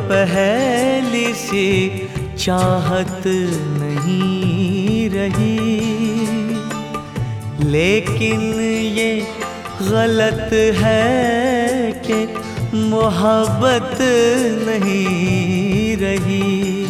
पहली सी चाहत नहीं रही, लेकिन ये गलत है कि मोहब्बत नहीं रही।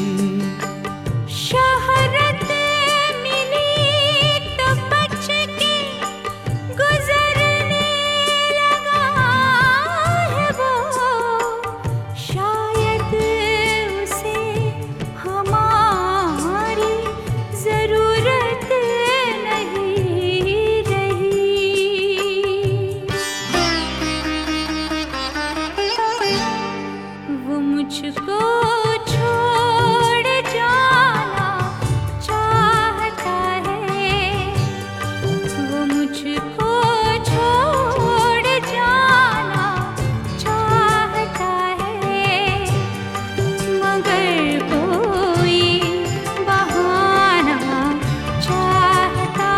मुझको छोड़ जाना चाहता है, वो मुझको छोड़ जाना चाहता है, मगर कोई बहाना चाहता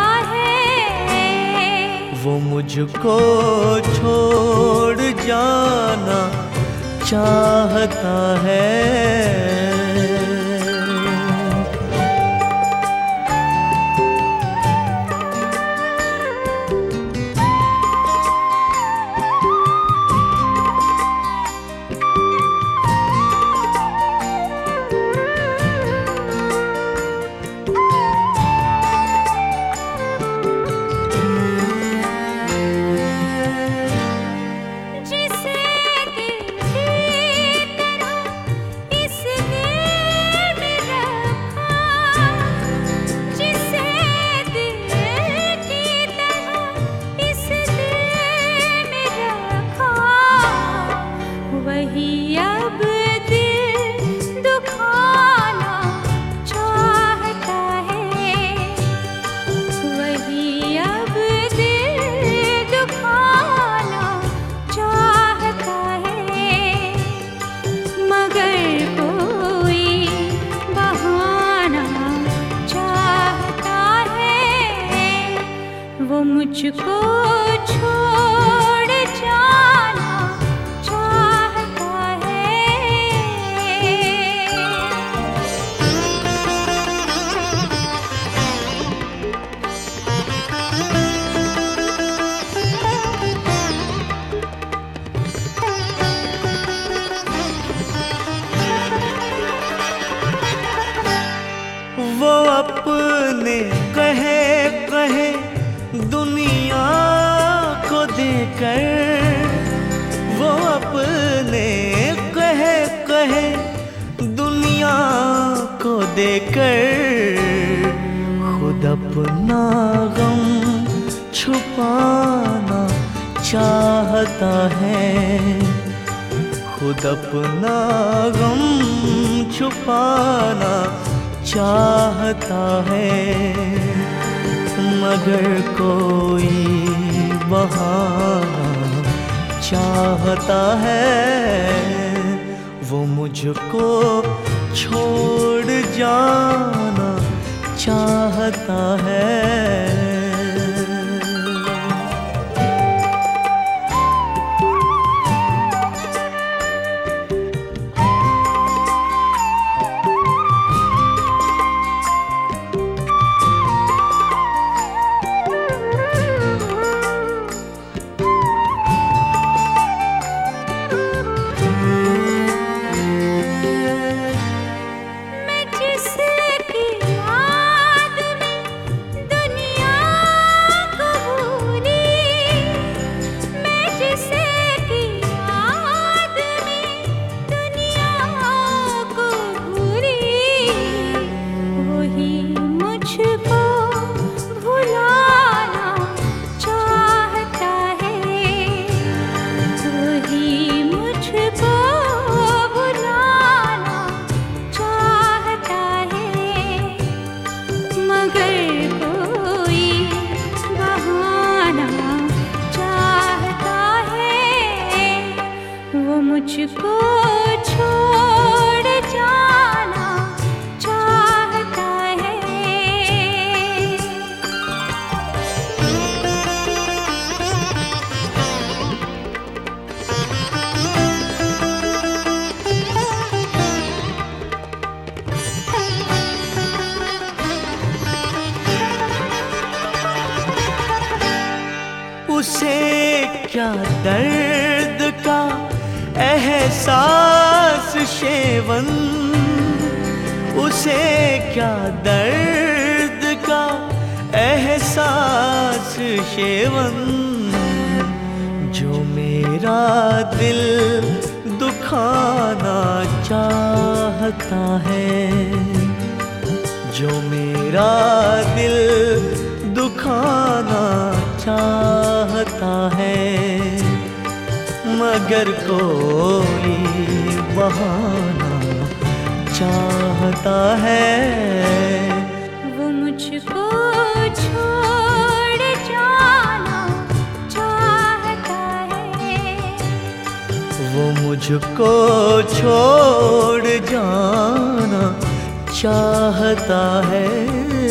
है। वो मुझको छोड़ जाना चाहता है। वो मुझको छोड़ जाना चाहता वो अपने कहे कहे दुनिया को देकर, वो अपने कहे कहे दुनिया को देकर, खुद अपना गम छुपाना चाहता है, खुद अपना गम छुपाना चाहता है, मगर कोई बहाना चाहता है। वो मुझको छोड़ जाना चाहता है। मुझको छोड़ जाना चाहता है। उसे क्या दर्द का एहसास शेवन, उसे क्या दर्द का एहसास शेवन, जो मेरा दिल दुखाना चाहता है, जो मेरा दिल दुखाना चाहता है, मगर कोई बहाना चाहता है। वो मुझको छोड़ जाना चाहता है, वो मुझको छोड़ जाना चाहता है।